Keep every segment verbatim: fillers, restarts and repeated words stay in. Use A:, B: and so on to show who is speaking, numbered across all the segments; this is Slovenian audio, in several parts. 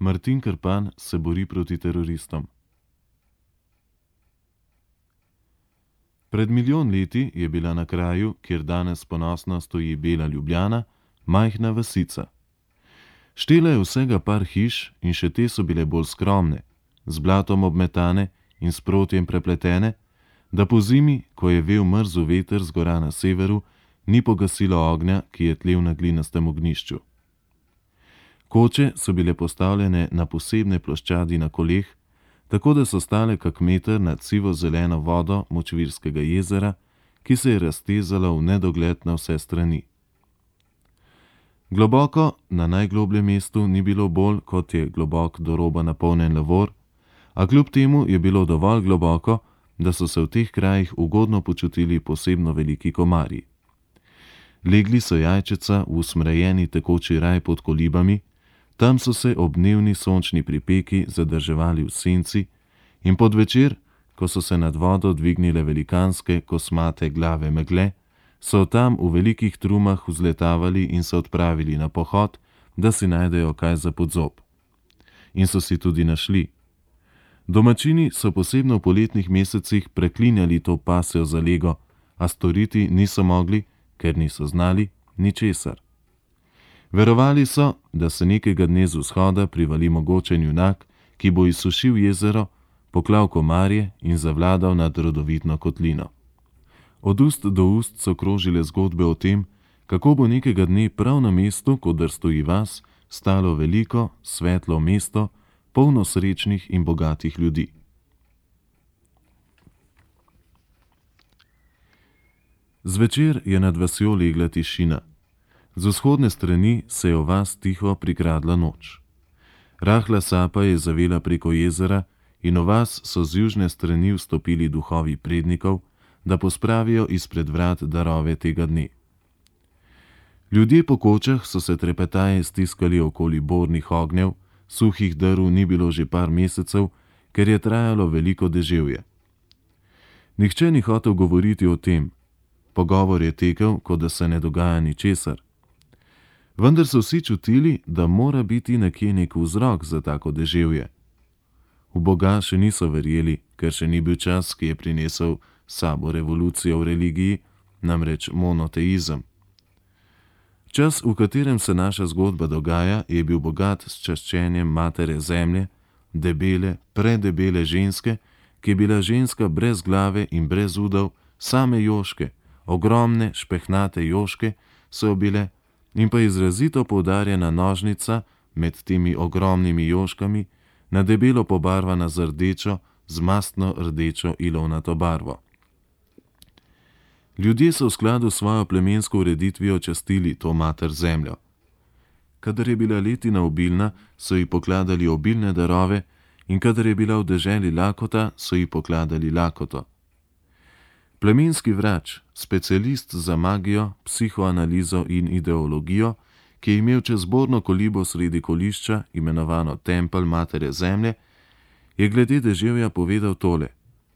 A: Martin Krpan se bori proti teroristom. Pred milijon leti je bila na kraju, kjer danes ponosno stoji bela Ljubljana, majhna vasica. Štela je vsega par hiš in še te so bile bolj skromne, z blatom obmetane in s protjem prepletene, da po zimi, ko je vel mrzel veter z gora na severu, ni pogasilo ognja, ki je tlel na glinastem ognjišču. Koče so bile postavljene na posebne ploščadi na koleh, tako da so stale kak meter nad sivo-zeleno vodo Močvirskega jezera, ki se je raztezala v nedogled na vse strani. Globoko na najglobljem mestu ni bilo bolj, kot je globok do roba napolnjen lavor, a kljub temu je bilo dovolj globoko, da so se v teh krajih ugodno počutili posebno veliki komarji. Legli so jajčeca v usmrejeni tekoči raj pod kolibami, tam so se ob dnevni sončni pripeki zadrževali v senci in pod večer, ko so se nad vodo dvignile velikanske kosmate glave megle, so tam v velikih trumah vzletavali in se odpravili na pohod, da si najdejo kaj za podzob. In so si tudi našli. Domačini so posebno v poletnih mesecih preklinjali to pasjo zalego, a storiti niso mogli, ker niso znali ničesar. Verovali so, da se nekega dne z vzhoda privali mogočen junak, ki bo izsušil jezero, poklal komarje in zavladal nad rodovitno kotlino. Od ust do ust so krožile zgodbe o tem, kako bo nekega dne prav na mestu, kodr stoji vas, stalo veliko, svetlo mesto, polno srečnih in bogatih ljudi. Zvečer je nad vasjo legla tišina. Z vzhodne strani se je v vas tiho prikradla noč. Rahla sapa je zavela preko jezera in v vas so z južne strani vstopili duhovi prednikov, da pospravijo izpred vrat darove tega dne. Ljudje po kočah so se trepetaje stiskali okoli bornih ognjev, suhih drv ni bilo že par mesecev, ker je trajalo veliko deževje. Nihče ni hotel govoriti o tem. Pogovor je tekel, kot da se ne dogaja ničesar. Vendar so vsi čutili, da mora biti nekje nek vzrok za tako deževje. V Boga še niso verjeli, ker še ni bil čas, ki je prinesel sabo revolucijo v religiji, namreč monoteizem. Čas, v katerem se naša zgodba dogaja, je bil bogat s čaščenjem matere zemlje, debele, predebele ženske, ki je bila ženska brez glave in brez udov, same joške, ogromne, špehnate joške so jo bile, in pa izrazito poudarjena nožnica med temi ogromnimi joškami, na debelo pobarvana z rdečo, z mastno rdečo ilovnato barvo. Ljudje so v skladu s svojo plemensko ureditvijo častili to mater zemljo. Kadar je bila letina obilna, so ji pokladali obilne darove, in kadar je bila v deželi lakota, so ji pokladali lakoto. Plemenski vrač, specialist za magijo, psihoanalizo in ideologijo, ki je imel čez zborno kolibo sredi kolišča, imenovano Tempelj matere zemlje, je glede deževja povedal tole.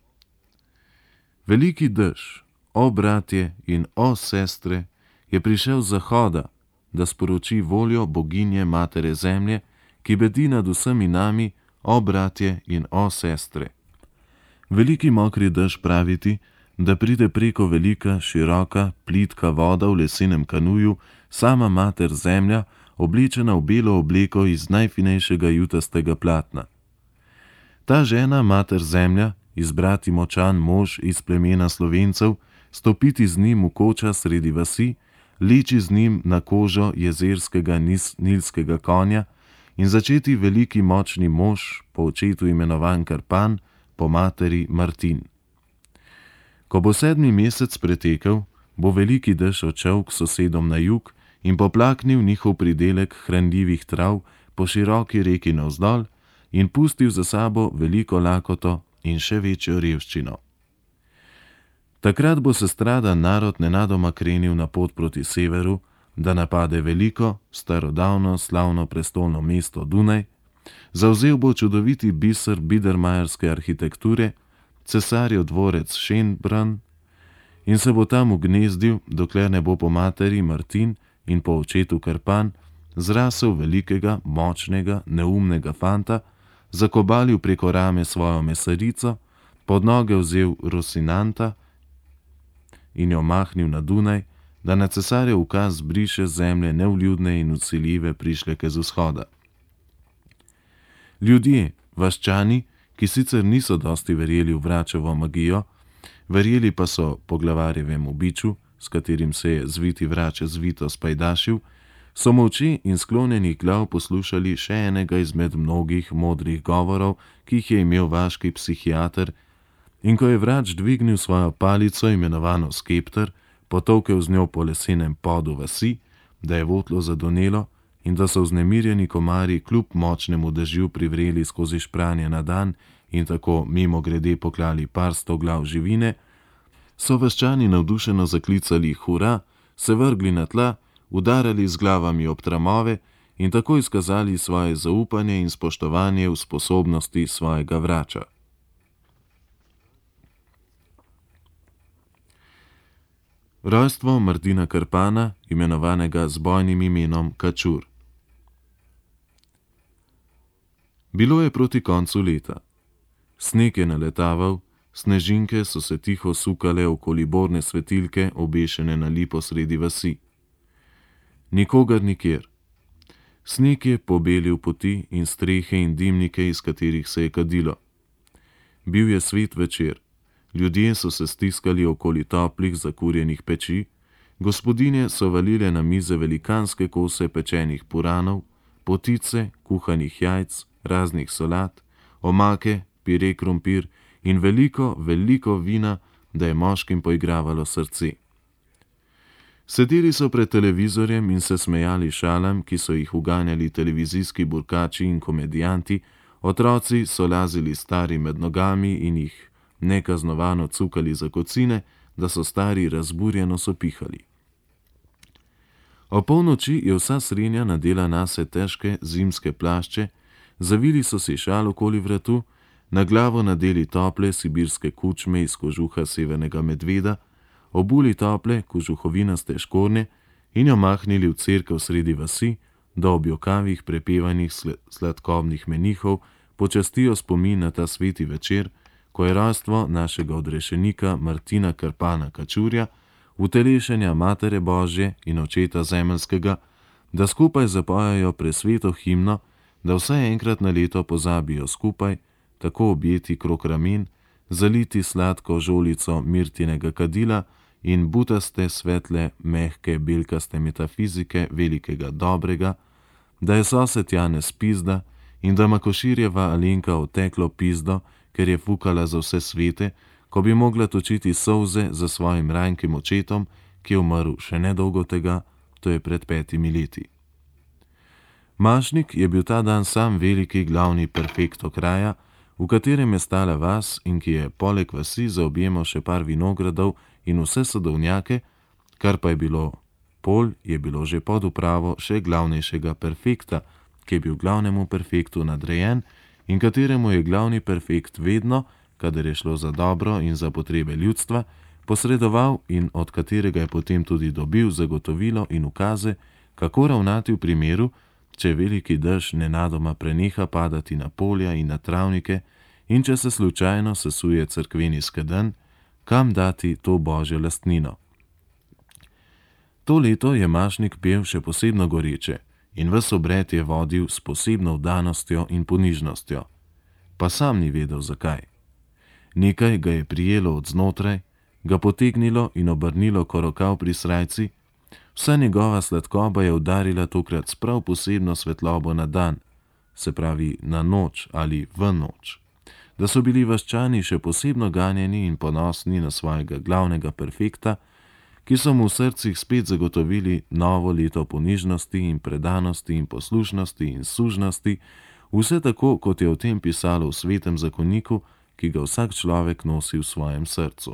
A: Veliki dež, o bratje in o sestre, je prišel z zahoda, da sporoči voljo boginje matere zemlje, ki bedi nad vsemi nami, o bratje in o sestre. Veliki mokri dež praviti, da pride preko velika, široka, plitka voda v lesenem kanuju, sama mater zemlja, oblečena v belo obleko iz najfinejšega jutastega platna. Ta žena, mater zemlja, izbrati močan mož iz plemena Slovencev, stopiti z njim v koča sredi vasi, leči z njim na kožo jezerskega nilskega konja in začeti veliki močni mož, po očetu imenovan Krpan, po materi Martin. Ko bo sedmi mesec pretekel, bo veliki dež odšel k sosedom na jug in poplaknil njihov pridelek hranljivih trav po široki reki navzdol in pustil za sabo veliko lakoto in še večjo revščino. Takrat bo sestradan narod nenadoma krenil na pot proti severu, da napade veliko, starodavno, slavno prestolno mesto Dunaj, zavzel bo čudoviti biser bidermajerske arhitekture, cesarjev dvorec Schönbrunn, in se bo tam ugnezdil, dokler ne bo po materi Martin in po očetu Krpan zrasel velikega, močnega, neumnega fanta, zakobalil preko rame svojo mesarico, pod noge vzel Rosinanta in jo mahnil na Dunaj, da na cesarjev ukaz briše z zemlje nevljudne in vsiljive prišleke z vzhoda. Ljudje, vaščani, ki sicer niso dosti verjeli v vračevo magijo, verjeli pa so poglavarjevemu biču, s katerim se je zviti vrače zvito spajdašil, so molče in sklonjenih glav poslušali še enega izmed mnogih modrih govorov, ki jih je imel vaški psihiater, in ko je vrač dvignil svojo palico, imenovano skepter, potolkel z njo po lesenem podu vasi, da je votlo zadonelo in da so vznemirjeni komarji kljub močnemu dežju privreli skozi špranje na dan in tako mimo grede poklali par sto glav živine, so vaščani navdušeno zaklicali hura, se vrgli na tla, udarali z glavami ob tramove in tako izkazali svoje zaupanje in spoštovanje v sposobnosti svojega vrača. Rojstvo Martina Krpana, imenovanega z bojnim imenom Kačur. Bilo je proti koncu leta. Sneg je naletaval, snežinke so se tiho sukale okoli borne svetilke, obešene na lipo sredi vasi. Nikogar nikjer. Sneg je pobelil poti in strehe in dimnike, iz katerih se je kadilo. Bil je svet večer. Ljudje so se stiskali okoli toplih zakurjenih peči, gospodinje so valile na mize velikanske kose pečenih puranov, potice, kuhanih jajc, raznih solat, omake, pire krompir in veliko, veliko vina, da je moškim poigravalo srce. Sedeli so pred televizorjem in se smejali šalam, ki so jih uganjali televizijski burkači in komedijanti, otroci so lazili stari med nogami in jih nekaznovano cukali za kocine, da so stari razburjeno sopihali. O polnoči je vsa srenja nadela nase težke zimske plašče, zavili so si šal okoli vratu, na glavo nadeli tople sibirske kučme iz kožuha severnega medveda, obuli tople kožuhovinaste škornje in jo mahnili v cerkev sredi vasi, da ob jokavih prepevanih sladkobnih menihov počastijo spomin na ta sveti večer, ko je rojstvo našega odrešenika Martina Krpana Kačurja, utelešenja Matere Božje in Očeta Zemeljskega, da skupaj zapojajo presveto himno, da vsaj enkrat na leto pozabijo skupaj, tako objeti krog ramen, zaliti sladko žolico mirtinega kadila in butaste, svetle, mehke, belkaste metafizike velikega dobrega, da je sosed Janez pizda in da Makoširjeva Alenka oteklo pizdo, ker je fukala za vse svete, ko bi mogla točiti solze za svojim rajnkim očetom, ki je umrl še nedolgo tega, to je pred petimi leti. Mašnik je bil ta dan sam veliki glavni perfekt okraja, v katerem je stala vas in ki je poleg vasi zaobjemal še par vinogradov in vse sadovnjake, kar pa je bilo pol, je bilo že pod upravo še glavnejšega perfekta, ki je bil glavnemu perfektu nadrejen in kateremu je glavni perfekt vedno, kadar je šlo za dobro in za potrebe ljudstva, posredoval in od katerega je potem tudi dobil zagotovilo in ukaze, kako ravnati v primeru, če veliki dež nenadoma preneha padati na polja in na travnike in če se slučajno sesuje cerkveni skedenj, kam dati to božjo lastnino. To leto je Mašnik pel še posebno goreče in ves obred je vodil s posebno vdanostjo in ponižnostjo, pa sam ni vedel zakaj. Nekaj ga je prijelo od znotraj, ga potegnilo in obrnilo korokav pri srajci, vsa njegova sladkoba je udarila tokrat s prav posebno svetlobo na dan, se pravi na noč ali v noč, da so bili vaščani še posebno ganjeni in ponosni na svojega glavnega perfekta, ki so mu v srcih spet zagotovili novo leto ponižnosti in predanosti in poslušnosti in sužnosti, vse tako, kot je o tem pisalo v svetem zakoniku, ki ga vsak človek nosi v svojem srcu.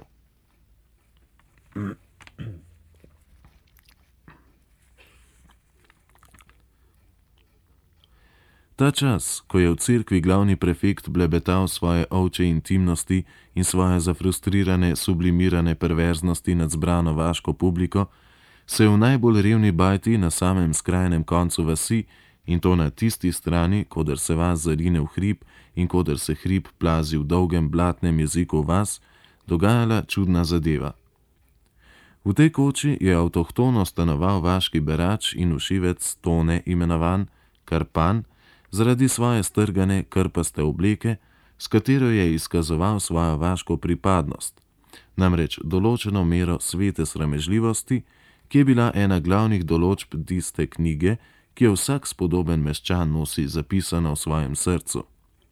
A: Ta čas, ko je v cerkvi glavni prefekt blebetal svoje ovče intimnosti in svoje zafrustrirane, sublimirane perverznosti nad zbrano vaško publiko, se je v najbolj revni bajti na samem skrajnem koncu vasi, in to na tisti strani, koder se vas zarine v hrib in koder se hrib plazi v dolgem blatnem jeziku vas, dogajala čudna zadeva. V tej koči je avtohtono stanoval vaški berač in ušivec Tone imenovan Karpan, zaradi svoje strgane krpaste obleke, s katero je izkazoval svojo vaško pripadnost, namreč določeno mero svete sramežljivosti, ki je bila ena glavnih določb tiste knjige, ki jo vsak spodoben meščan nosi zapisano v svojem srcu.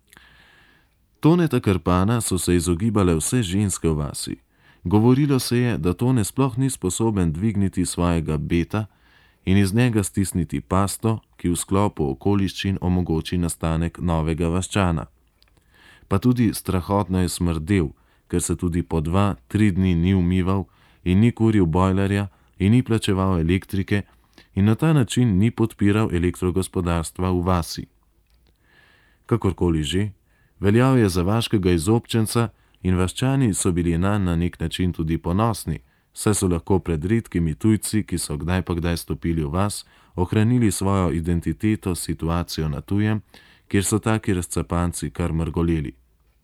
A: Toneta Karpana so se izogibale vse ženske v vasi. Govorilo se je, da Tone sploh ni sposoben dvigniti svojega beta in iz njega stisniti pasto, ki v sklopu okoliščin omogoči nastanek novega vaščana. Pa tudi strahotno je smrdel, ker se tudi po dva, tri dni ni umival in ni kuril bojlerja in ni plačeval elektrike in na ta način ni podpiral elektrogospodarstva v vasi. Kakorkoli že, veljal je za vaškega izobčenca in vaščani so bili nanj na nek način tudi ponosni, saj so lahko pred redkimi tujci, ki so kdaj pa kdaj stopili v vas, ohranili svojo identiteto, situacijo na tujem, kjer so taki razcapanci kar mrgoleli.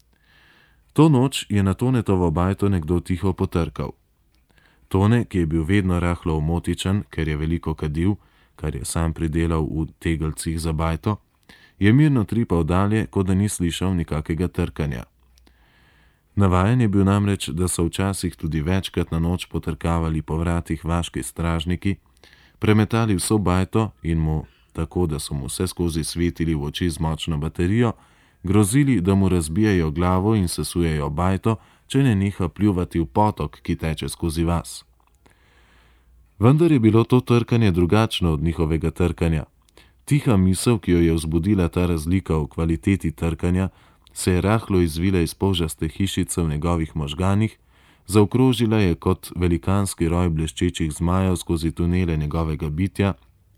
A: To noč je na Tonetovo bajto nekdo tiho potrkal. Tone, ki je bil vedno rahlo omotičen, ker je veliko kadil, kar je sam pridelal v tegelcih za bajto, je mirno tripal dalje, kot da ni slišal nikakega trkanja. Navajen je bil namreč, da so včasih tudi večkrat na noč potrkavali po vratih vaški stražniki, premetali vso bajto in mu, tako da so mu vse skozi svetili v oči z močno baterijo, grozili, da mu razbijajo glavo in sesujejo bajto, če ne neha pljuvati v potok, ki teče skozi vas. Vendar je bilo to trkanje drugačno od njihovega trkanja. Tiha misel, ki jo je vzbudila ta razlika v kvaliteti trkanja, se je rahlo izvila iz polžaste hišice v njegovih možganih, zaokrožila je kot velikanski roj bleščečih zmajev skozi tunele njegovega bitja,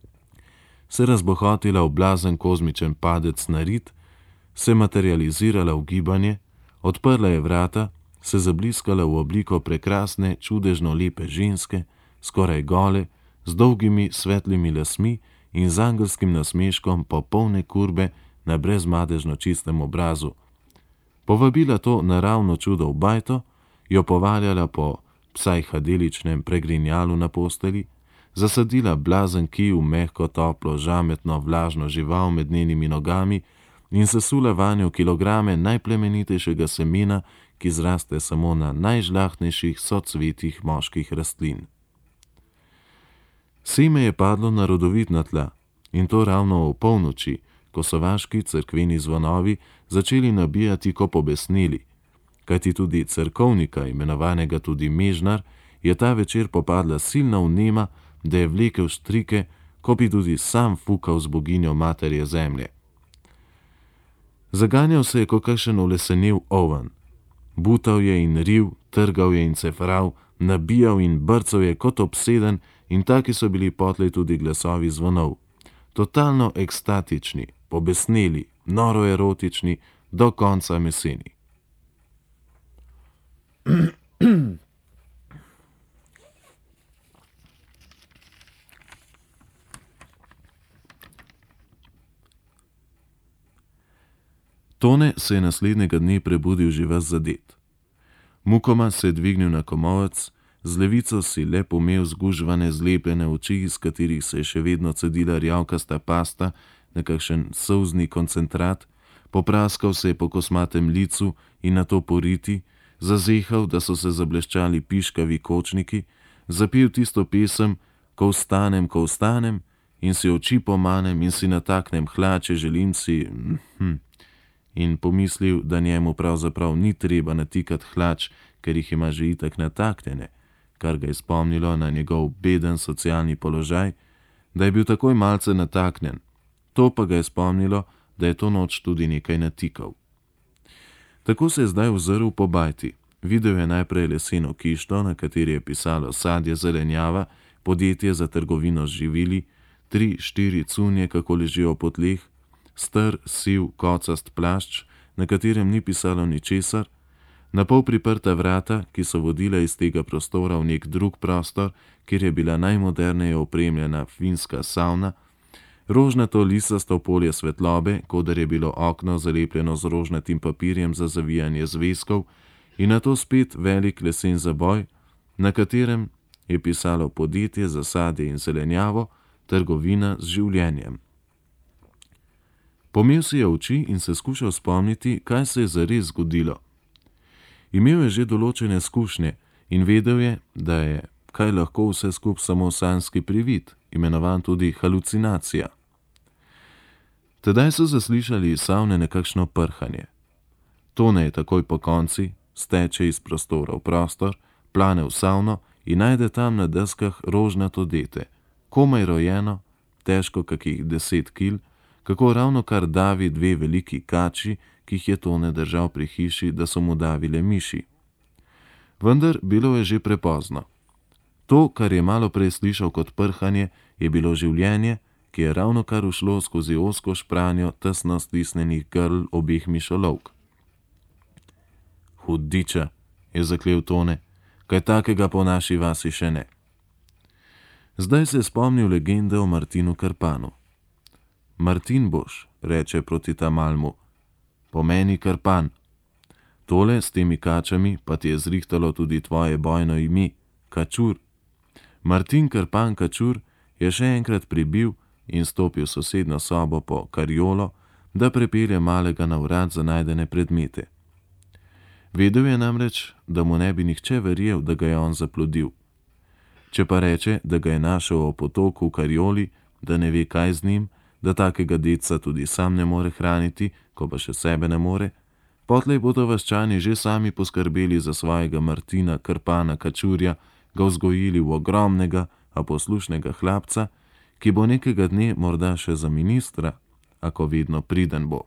A: se razbohotila v blazen kozmičen padec na rit, se materializirala v gibanje, odprla je vrata, se zabliskala v obliko prekrasne, čudežno lepe ženske, skoraj gole, z dolgimi svetlimi lasmi in z angelskim nasmeškom popolne kurbe na brezmadežno čistem obrazu. Povabila to naravno čudo v bajto, jo povaljala po psajhadeličnem pregrinjalu na posteli, zasadila blazen kij v mehko, toplo, žametno, vlažno žival med njenimi nogami in sesula vanjo kilograme najplemenitejšega semena, ki zraste samo na najžlahtnejših socvetih moških rastlin. Seme je padlo na rodovitna tla, in to ravno v polnoči, ko so vaški cerkveni zvonovi začeli nabijati ko pobesneli, kajti tudi cerkovnika, imenovanega tudi Mežnar, je ta večer popadla silna vnema, da je vlekel štrike, ko bi tudi sam fukal z boginjo materje zemlje. Zaganjal se je kot kakšen olesenel oven. Butal je in riv, trgal je in cefral, nabijal in brcal je kot obseden, in taki so bili potlej tudi glasovi zvonov. Totalno ekstatični, pobesneli, noro erotični, do konca meseni. Tone se je naslednjega dne prebudil že ves zadet. Mukoma se je dvignil na komolec, z levico si le pomel zgužvane zlepljene oči, iz katerih se je še vedno cedila rjavkasta pasta, nekakšen solzni koncentrat, popraskal se je po kosmatem licu in nato po riti, zazehal, da so se zableščali piškavi kočniki, zapil tisto pesem Ko vstanem, ko vstanem, in si oči pomanem in si nataknem hlače, želim si... Hm, in pomislil, da njemu pravzaprav ni treba natikati hlač, ker jih ima že itak nataknjene, kar ga je spomnilo na njegov beden socialni položaj, da je bil takoj malce nataknjen. To pa ga je spomnilo, da je to noč tudi nekaj natikal. Tako se je zdaj ozrl po bajti. Videl je najprej leseno kišto, na kateri je pisalo sadje zelenjava, podjetje za trgovino z živili, tri, štiri cunje, kako ležijo po tleh, str, siv, kocast plašč, na katerem ni pisalo ničesar, Na pol priprta vrata, ki so vodila iz tega prostora v nek drug prostor, kjer je bila najmoderneje opremljena finska savna, rožnato lisasto polje svetlobe, kodar je bilo okno zalepljeno z rožnatim papirjem za zavijanje zvezkov, in nato spet velik lesen zaboj, na katerem je pisalo podjetje za sadje in zelenjavo, trgovina z življenjem. Pomel si je oči in se skušal spomniti, kaj se je zares zgodilo. Imel je že določene izkušnje in vedel je, da je kaj lahko vse skup samo sanjski privid, imenovan tudi halucinacija. Tedaj so zaslišali iz savne nekakšno prhanje. Tone je takoj po konci, steče iz prostora v prostor, plane v savno in najde tam na deskah rožnato dete, komaj rojeno, težko kakih deset kil, kako ravno kar davi dve veliki kači, ki jih je Tone držal pri hiši, da so mu davile miši. Vendar bilo je že prepozno. To, kar je malo prej slišal kot prhanje, je bilo življenje, ki je ravno kar ušlo skozi ozko špranjo tesno stisnenih grl obeh mišolovk. Hudiča, je zaklel Tone, kaj takega po naši vasi še ne. Zdaj se je spomnil legende o Martinu Krpanu. Martin boš, reče proti Tamalmu, pomeni Krpan. Tole s temi kačami pa ti je zrihtalo tudi tvoje bojno ime, Kačur. Martin Krpan Kačur je še enkrat pribil in stopil v sosedno sobo po karjolo, da prepelje malega na urad za najdene predmete. Vedel je namreč, da mu ne bi nihče verjel, da ga je on zaplodil. Če pa reče, da ga je našel o potoku v karjoli, da ne ve kaj z njim, da takega deca tudi sam ne more hraniti, ko pa še sebe ne more, potlej bodo vaščani že sami poskrbeli za svojega Martina Krpana Kačurja, ga vzgojili v ogromnega, a poslušnega hlapca, ki bo nekega dne morda še za ministra, ako vedno priden bo.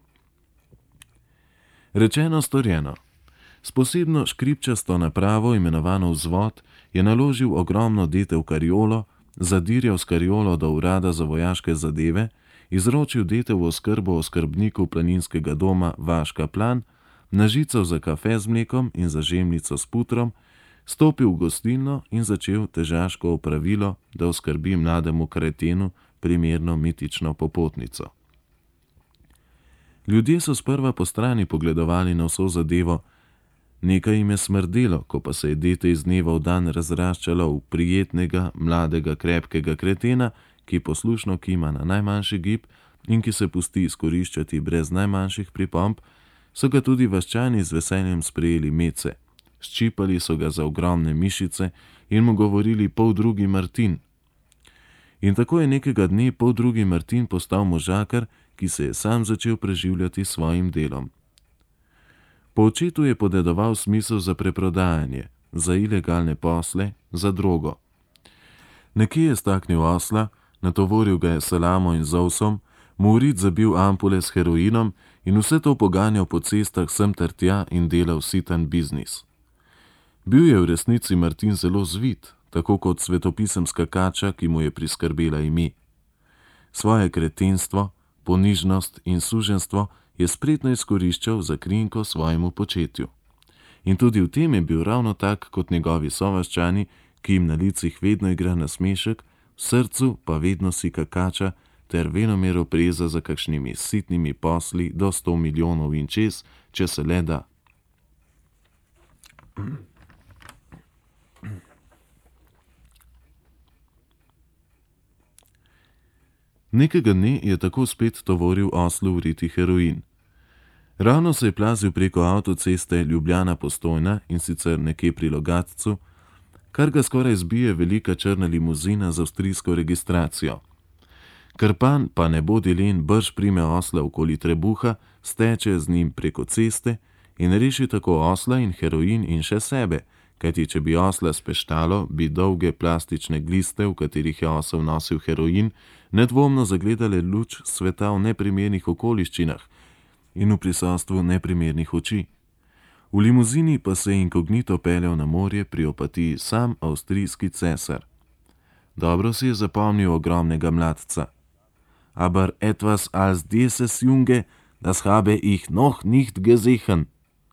A: Rečeno storjeno. S posebno škripčasto napravo, imenovano vzvod, je naložil ogromno dete v karjolo, zadirjal s karjolo do urada za vojaške zadeve, izročil dete v oskrbo oskrbniku planinskega doma Vaška Plan, nažical za kafe z mlekom in za žemljico s putrom, stopil v gostilno in začel težaško opravilo, da oskrbi mlademu kretenu primerno mitično popotnico. Ljudje so sprva po strani pogledovali na vso zadevo, nekaj jim je smrdelo, ko pa se je dete iz dneva v dan razraščalo v prijetnega, mladega, krepkega kretena, ki poslušno kima na najmanjši gib in ki se pusti izkoriščati brez najmanjših pripomb, so ga tudi vaščani z veseljem sprejeli mece. Ščipali so ga za ogromne mišice in mu govorili poldrugi Martin. In tako je nekega dne poldrugi Martin postal možakar, ki se je sam začel preživljati s svojim delom. Po očetu je podedoval smisel za preprodajanje, za ilegalne posle, za drogo. Nekje je staknil osla, natovoril ga je salamo in zovsom, mu v rit zabil ampule s heroinom in vse to poganjal po cestah sem ter tja in delal sitan biznis. Bil je v resnici Martin zelo zvit, tako kot svetopisemska kača, ki mu je priskrbela ime. Svoje kretenstvo, ponižnost in suženstvo je spretno izkoriščal za krinko svojemu početju. In tudi v tem je bil ravno tak kot njegovi sovaščani, ki jim na licih vedno igra nasmešek, v srcu pa vedno sika kača ter venomer opreza za kakšnimi sitnimi posli do sto milijonov in čez, če se le da. Nekega dne je tako spet tovoril oslu v riti heroin. Ravno se je plazil preko avtoceste Ljubljana-Postojna in sicer nekje pri Logatcu, kar ga skoraj zbije velika črna limuzina z avstrijsko registracijo. Krpan pa ne bodi len, brž prime osla okoli trebuha, steče z njim preko ceste in reši tako osla in heroin in še sebe, kajti če bi osla speštalo, bi dolge plastične gliste, v katerih je osel nosil heroin, nedvomno zagledale luč sveta v neprimernih okoliščinah in v prisostvu neprimernih oči. V limuzini pa se je inkognito peljal na morje pri Opatiji sam avstrijski cesar. Dobro si je zapomnil ogromnega mladca. Aber etwas als dieses Junge, das habe ich noch nicht gesehen.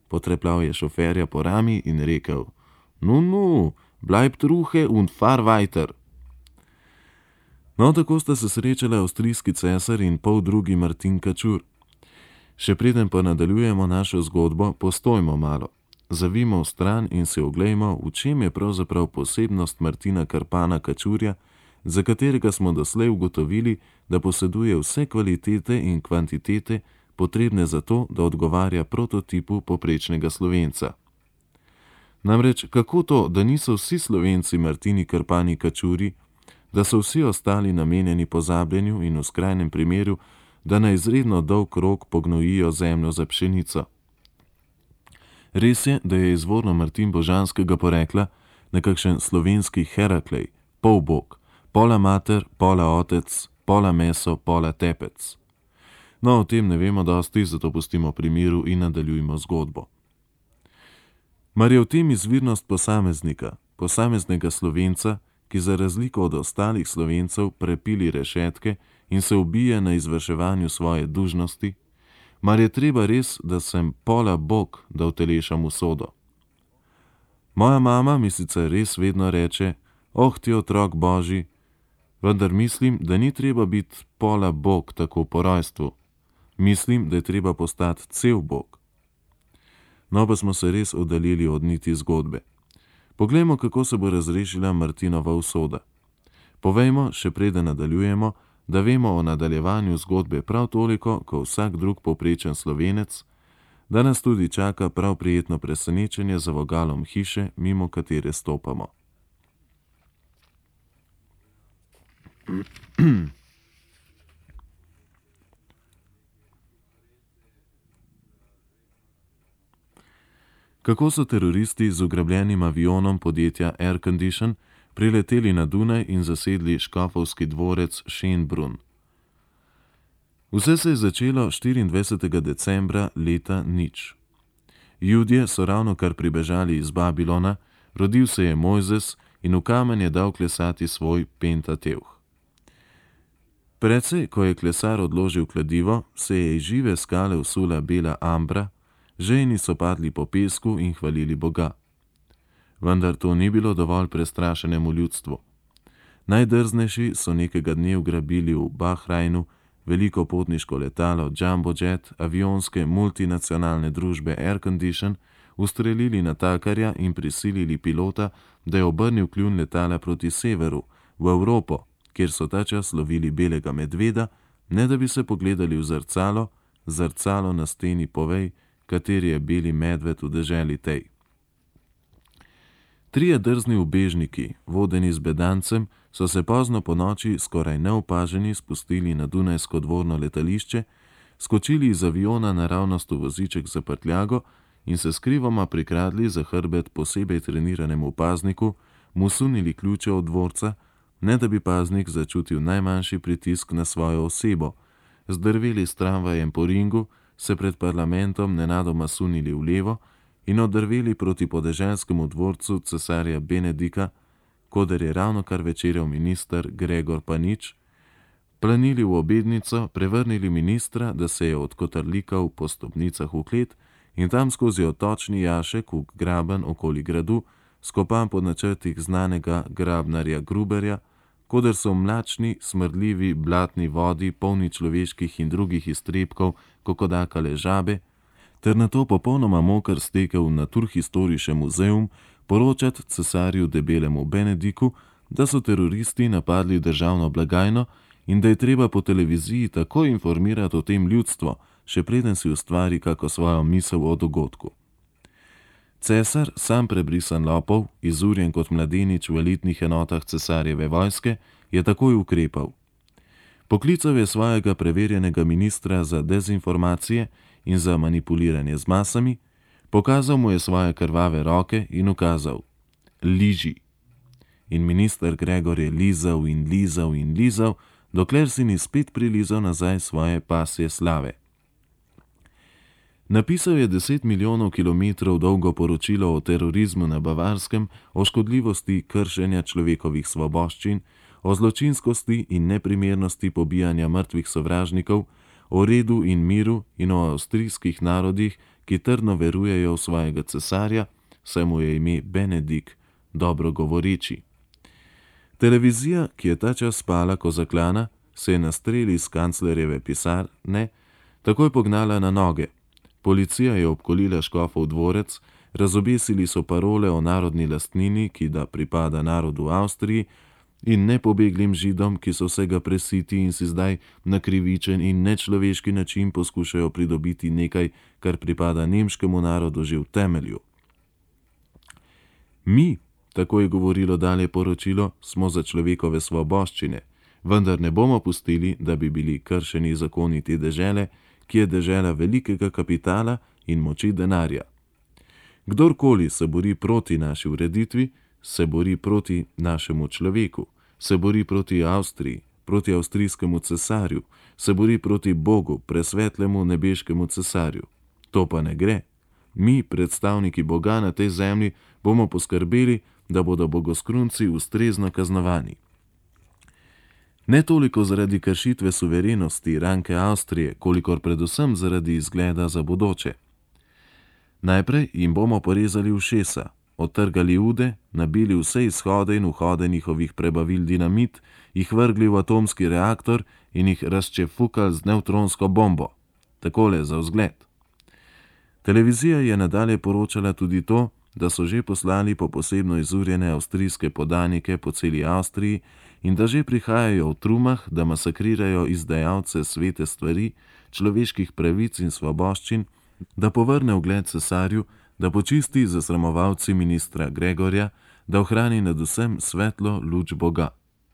A: Potrepljal je šoferja po rami in rekel: Nu, nu, bleib truhe und fahr weiter. No, tako sta se srečala avstrijski cesar in pol drugi Martin Kačur. Še preden pa nadaljujemo našo zgodbo, postojmo malo. Zavimo v stran in se oglejmo, v čem je pravzaprav posebnost Martina Krpana Kačurja, za katerega smo doslej ugotovili, da poseduje vse kvalitete in kvantitete, potrebne za to, da odgovarja prototipu poprečnega Slovenca. Namreč, kako to, da niso vsi Slovenci Martini Krpani Kačuri, da so vsi ostali namenjeni pozabljenju in v skrajnem primeru, da na izredno dolg rok pognojijo zemljo za pšenico. Res je, da je izvorno Martin božanskega porekla, nekakšen slovenski Heraklej, polbog, pola mater, pola otec, pola meso, pola tepec. No, o tem ne vemo dosti, zato pustimo pri miru in nadaljujmo zgodbo. Mar je v tem izvirnost posameznika, posameznega Slovenca, ki za razliko od ostalih Slovencev prepili rešetke in se ubije na izvrševanju svoje dužnosti? Mar je treba res, da sem pola bog, da utelešam usodo? Moja mama mi sicer res vedno reče: oh, ti otrok božji, vendar mislim, da ni treba biti pola bog tako po rojstvu. Mislim, da je treba postati cel bog. No, pa smo se res oddaljili od niti zgodbe. Poglejmo, kako se bo razrešila Martinova usoda. Povejmo, še preden nadaljujemo, da vemo o nadaljevanju zgodbe prav toliko, ko vsak drug povprečen Slovenec, da nas tudi čaka prav prijetno presenečenje za vogalom hiše, mimo katere stopamo. Kako so teroristi z ugrabljenim avionom podjetja Air Condition prileteli na Dunaj in zasedli škofovski dvorec Schönbrunn. Vse se je začelo štiriindvajsetega decembra leta nič. Judje so ravno kar pribežali iz Babilona, rodil se je Mojzes in v kamen je dal klesati svoj Pentateuh. Precej, ko je klesar odložil kladivo, se je iz žive skale vsula bela ambra, žejni so padli po pesku in hvalili Boga. Vendar to ni bilo dovolj prestrašenemu ljudstvu. Najdrznejši so nekega dne ugrabili v Bahrajnu veliko potniško letalo Jumbo Jet avionske multinacionalne družbe Air Condition, ustrelili natakarja in prisilili pilota, da je obrnil kljun letala proti severu, v Evropo, kjer so ta čas lovili belega medveda, ne da bi se pogledali v zrcalo, zrcalo na steni povej, kateri je beli medved v deželi tej. Trije drzni ubežniki, vodeni z bedancem, so se pozno po noči skoraj neopaženi spustili na dunajsko dvorno letališče, skočili iz aviona naravnost v voziček za prtljago in se skrivoma prikradli za hrbet posebej treniranemu pazniku, mu sunili ključe od dvorca, ne da bi paznik začutil najmanjši pritisk na svojo osebo, zdrveli s tramvajem po ringu, se pred parlamentom nenadoma sunili v levo in oddrveli proti podeželskemu dvorcu cesarja Benedika, koder je ravno kar večerjal minister Gregor Panič, planili v obednico, prevrnili ministra, da se je odkotrlikal po stopnicah v klet in tam skozi otočni jašek v graben okoli gradu, skopan po načrtih znanega grabnarja Gruberja, koder so v mlačni, smrdljivi, blatni vodi, polni človeških in drugih iztrebkov, kokodakale žabe, ter nato popolnoma moker stekel v Naturhistorische Museum poročati cesarju debelemu Benediku, da so teroristi napadli državno blagajno in da je treba po televiziji takoj informirati o tem ljudstvo, še preden si ustvari kako svojo misel o dogodku. Cesar, sam prebrisan lopov, izurjen kot mladenič v elitnih enotah cesarjeve vojske, je takoj ukrepal. Poklical je svojega preverjenega ministra za dezinformacije in za manipuliranje z masami, pokazal mu je svoje krvave roke in ukazal: liži. In minister Gregor je lizal in lizal in lizal, dokler si ni spet prilizal nazaj svoje pasje slave. Napisal je deset milijonov kilometrov dolgo poročilo o terorizmu na Bavarskem, o škodljivosti kršenja človekovih svoboščin, o zločinskosti in neprimernosti pobijanja mrtvih sovražnikov, o redu in miru in o avstrijskih narodih, ki trdno verujejo v svojega cesarja, saj mu je ime Benedik, dobro govoreči. Televizija, ki je ta čas spala ko zaklana, se je na streli iz kanclerjeve pisarne takoj pognala na noge. Policija je obkolila škofov dvorec, razobesili so parole o narodni lastnini, ki da pripada narodu v Avstriji, in nepobeglim Židom, ki so vsega presiti in si zdaj na krivičen in nečloveški način poskušajo pridobiti nekaj, kar pripada nemškemu narodu že v temelju. Mi, tako je govorilo dalje poročilo, smo za človekove svoboščine, vendar ne bomo pustili, da bi bili kršeni zakoni te dežele, ki je dežela velikega kapitala in moči denarja. Kdorkoli se bori proti naši ureditvi, se bori proti našemu človeku, se bori proti Avstriji, proti avstrijskemu cesarju, se bori proti Bogu, presvetlemu nebeškemu cesarju. To pa ne gre. Mi, predstavniki Boga na tej zemlji, bomo poskrbeli, da bodo bogoskrunci ustrezno kaznovani. Ne toliko zaradi kršitve suverenosti ranke Avstrije, kolikor predvsem zaradi izgleda za bodoče. Najprej jim bomo porezali ušesa, odtrgali ude, nabili vse izhode in vhode njihovih prebavil dinamit, jih vrgli v atomski reaktor in jih razčefukali z nevtronsko bombo. Takole za vzgled. Televizija je nadalje poročala tudi to, da so že poslali po posebno izurjene avstrijske podanike po celi Avstriji in da že prihajajo v trumah, da masakrirajo izdajalce svete stvari, človeških pravic in svoboščin, da povrne ugled cesarju, da počisti zasramovalci ministra Gregorja, da ohrani nad vsem svetlo luč Boga.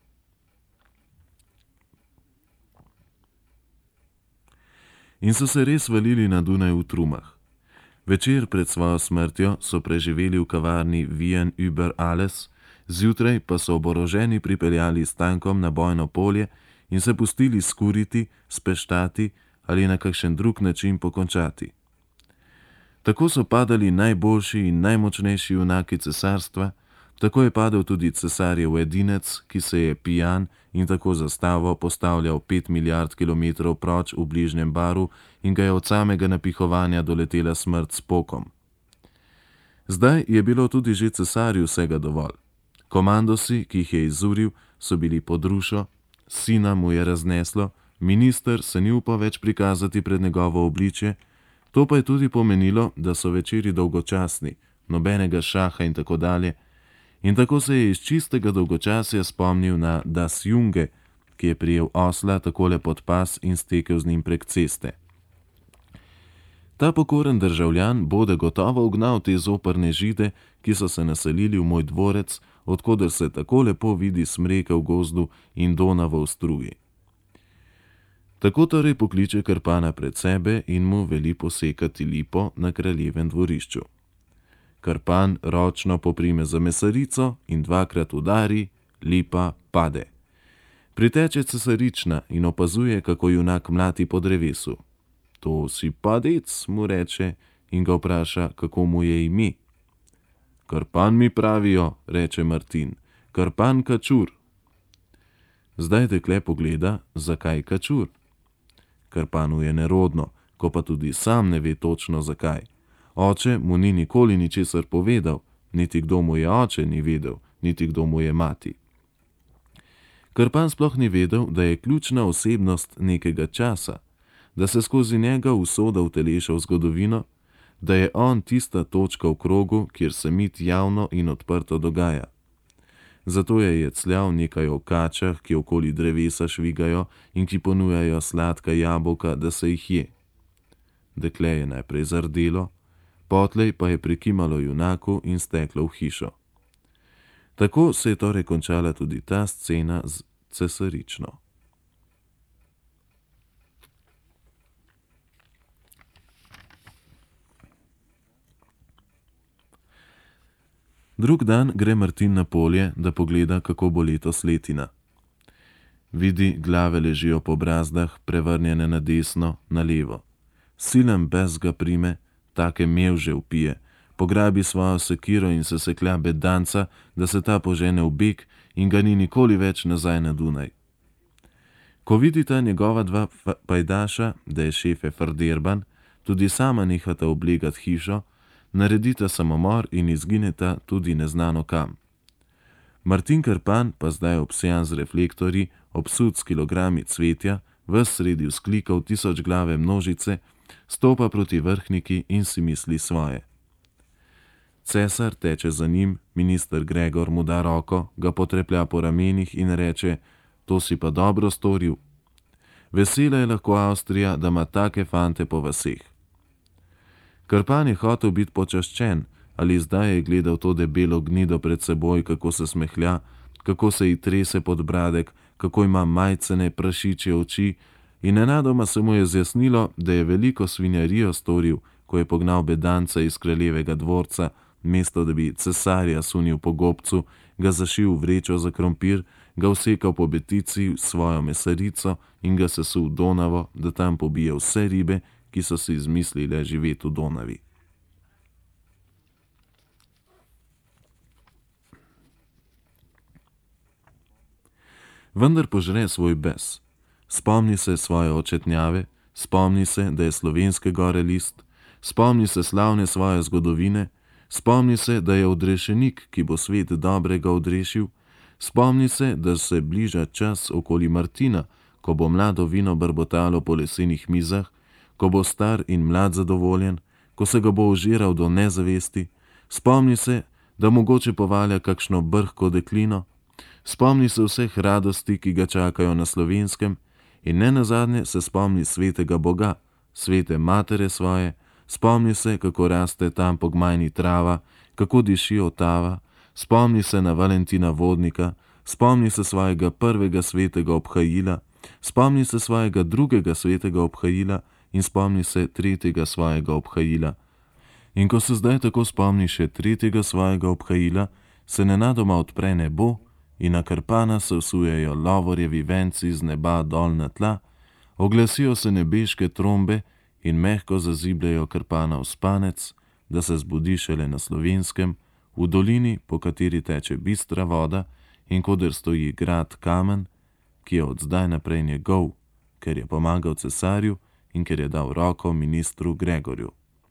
A: In so se res valili na Dunaj v trumah. Večer pred svojo smrtjo so preživeli v kavarni Wien über alles, zjutraj pa so oboroženi pripeljali s tankom na bojno polje in se pustili skuriti, speštati ali na kakšen drug način pokončati. Tako so padali najboljši in najmočnejši junaki cesarstva, tako je padel tudi cesarjev edinec, ki se je pijan in tako zastavo postavljal pet milijard kilometrov proč v bližnjem baru in ga je od samega napihovanja doletela smrt s pokom. Zdaj je bilo tudi že cesarju vsega dovolj. Komandosi, ki jih je izuril, so bili pod rušo, sina mu je razneslo, minister se ni upal več prikazati pred njegovo obličje, to pa je tudi pomenilo, da so večeri dolgočasni, nobenega šaha in tako dalje, in tako se je iz čistega dolgočasja spomnil na Das Junge, ki je prijel osla takole pod pas in stekel z njim prek ceste. Ta pokoren državljan bo da gotovo ugnal te zoprne Žide, ki so se naselili v moj dvorec, odkoder se tako lepo vidi smreke v gozdu in Donava v strugi. Tako torej pokliče Krpana pred sebe in mu veli posekati lipo na kraljevem dvorišču. Krpan ročno poprime za mesarico in dvakrat udari, lipa pade. Priteče cesarična in opazuje, kako junak mlati po drevesu. To si padec, mu reče in ga vpraša, kako mu je ime. Krpan mi pravijo, reče Martin, Krpan Kačur. Zdaj dekle pogleda, zakaj Kačur. Krpanu je nerodno, ko pa tudi sam ne ve točno zakaj. Oče mu ni nikoli ničesar povedal, niti kdo mu je oče ni vedel, niti kdo mu je mati. Krpan sploh ni vedel, da je ključna osebnost nekega časa, da se skozi njega usoda uteleša v zgodovino, da je on tista točka v krogu, kjer se mit javno in odprto dogaja. Zato je jecljal nekaj o kačah, ki okoli drevesa švigajo in ki ponujajo sladka jabolka, da se jih je. Dekle je najprej zardelo, potlej pa je prikimalo junaku in steklo v hišo. Tako se je torej končala tudi ta scena z cesarično. Drug dan gre Martin na polje, da pogleda, kako bo letos letina. Vidi, glave ležijo po brazdah, prevrnjene na desno, na levo. Silen bes ga prime, take mevže vpije, pograbi svojo sekiro in se seklja bedanca, da se ta požene v beg in ga ni nikoli več nazaj na Dunaj. Ko vidita njegova dva pajdaša, da je šefe Frderban, tudi sama nehata oblegati hišo, naredita samomor in izgineta tudi neznano kam. Martin Krpan pa zdaj obsejan z reflektorji, obsut s kilogrami cvetja, ves sredi vzklikov tisoč glave množice, stopa proti vrhniki in si misli svoje. Cesar teče za njim, minister Gregor mu da roko, ga potreplja po ramenih in reče: to si pa dobro storil. Vesela je lahko Avstrija, da ima take fante po vaseh. Krpan je hotel biti počaščen, ali zdaj je gledal to debelo gnido pred seboj, kako se smehlja, kako se ji trese podbradek, kako ima majcene prašičje oči, in nenadoma se mu je zjasnilo, da je veliko svinjarijo storil, ko je pognal bedanca iz kraljevega dvorca, mesto da bi cesarja sunil po gobcu, ga zašil v vrečo za krompir, ga vsekal po betici svojo mesarico in ga sesul v Donavo, da tam pobije vse ribe, ki so si izmislile živeti v Donavi. Vendar požre svoj bes. Spomni se svoje očetnjave, spomni se, da je slovenske gore list, spomni se slavne svoje zgodovine, spomni se, da je odrešenik, ki bo svet dobrega odrešil, spomni se, da se bliža čas okoli Martina, ko bo mlado vino brbotalo po lesenih mizah, ko bo star in mlad zadovoljen, ko se ga bo ožiral do nezavesti, spomni se, da mogoče povalja kakšno brhko deklino, spomni se vseh radosti, ki ga čakajo na Slovenskem, in ne nazadnje se spomni svetega Boga, svete matere svoje, spomni se, kako raste tam po gmajni trava, kako diši otava, spomni se na Valentina Vodnika, spomni se svojega prvega svetega obhajila, spomni se svojega drugega svetega obhajila in spomni se tretjega svojega obhajila. In ko se zdaj tako spomni še tretjega svojega obhajila, se nenadoma odpre nebo in na Krpana se vsujejo lovorjevi venci z neba dol na tla, oglasijo se nebeške trombe in mehko zazibljajo Krpana v spanec, da se zbudi šele na Slovenskem, v dolini, po kateri teče bistra voda in koder stoji grad Kamen, ki je od zdaj naprej njegov, ker je pomagal cesarju in ker je dal roko ministru Gregorju.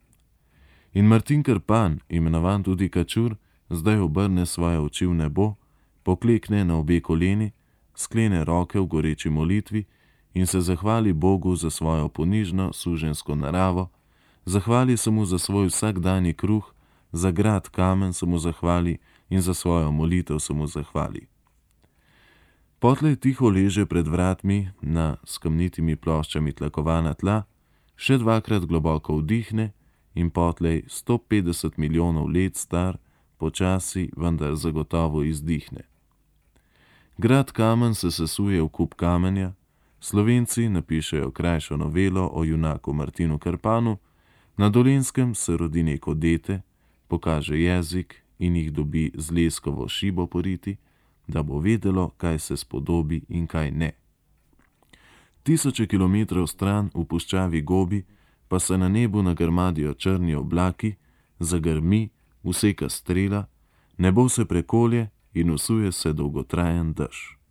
A: In Martin Krpan, imenovan tudi Kačur, zdaj obrne svoje oči v nebo, poklekne na obe koleni, sklene roke v goreči molitvi in se zahvali Bogu za svojo ponižno suženjsko naravo, zahvali se mu za svoj vsakdanji kruh, za grad Kamen se mu zahvali in za svojo molitev se mu zahvali. Potlej tiho leže pred vratmi na s kamnitimi ploščami tlakovana tla, še dvakrat globoko vdihne in potlej sto petdeset milijonov let star, počasi, vendar zagotovo izdihne. Grad Kamen se sesuje v kup kamenja, Slovenci napišejo krajšo novelo o junaku Martinu Krpanu, na Dolenjskem se rodi neko dete, pokaže jezik in jih dobi z leskovo šibo poriti, da bo vedelo, kaj se spodobi in kaj ne. Tisoče kilometrov stran v puščavi Gobi pa se na nebu nagrmadijo črni oblaki, zagrmi, useka strela, nebo se prekolje in usuje se dolgotrajen dež.